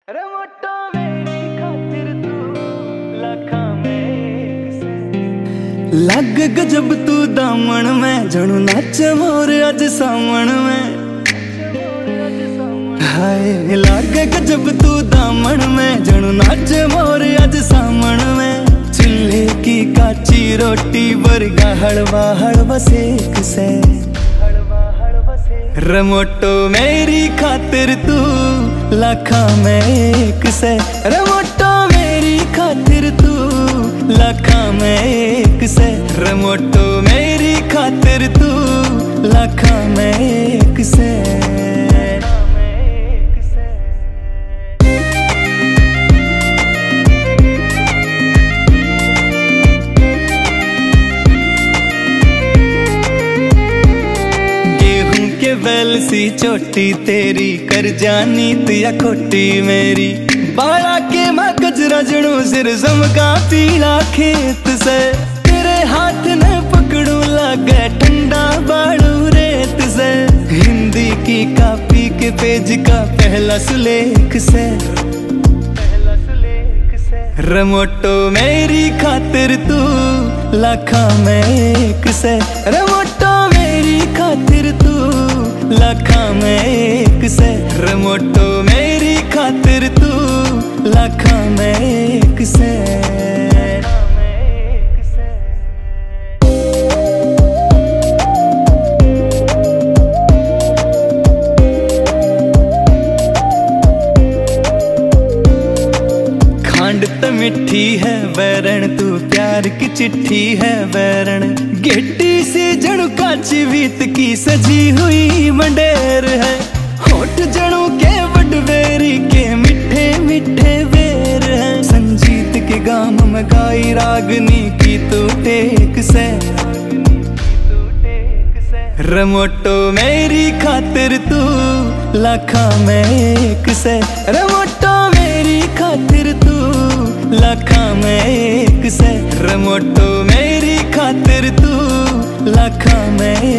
रमोटो मेरी खातिर तू लाखा में से लग गजब तू दामन में जणू नाच मोर अज सामन में। हाय लग गजब तू दामन में जणू नाच मोर अज सामन में। चूल्हे की काची रोटी वर्गा हलवा हलवा सेक से। रमोटो मेरी खातिर तू लाखा में एक से। रमोटो मेरी खातिर तू लाखा में एक से। रमोटो मेरी खातिर तू लाखा में एक से। बैल सी चोटी तेरी कर जानी तिया खोटी मेरी। बाड़ा के मैं गजरा जड़ू सिर समका पीला खेत से। तेरे हाथ ने पकड़ू लगे ठंडा बाड़ू रेत से। हिंदी की कापी के पेज का पहला सुलेख से। रमोटो मेरी खातिर तू लाखा में एक से। रमोटो मेरी खातिर तू लाखा में एक से। रमोटो मेरी खातिर तू लाखा में एक से। खांड तो मिठी है वैरण तू प्यार की चिट्ठी है वैरण। गिट्टी सी जणु काची बीत की सजी हुई मंडेर है। होठ जणु के वडवेरी के मिठे मिठे बेर है। संजीत के गाम में गाई रागनी की तू टेक से। रमोटो मेरी खातिर तू लाखा में एक से। रमोटो मेरी खातिर तू लाखा में एक से। रमोटो मेरी खातिर तू लाखा में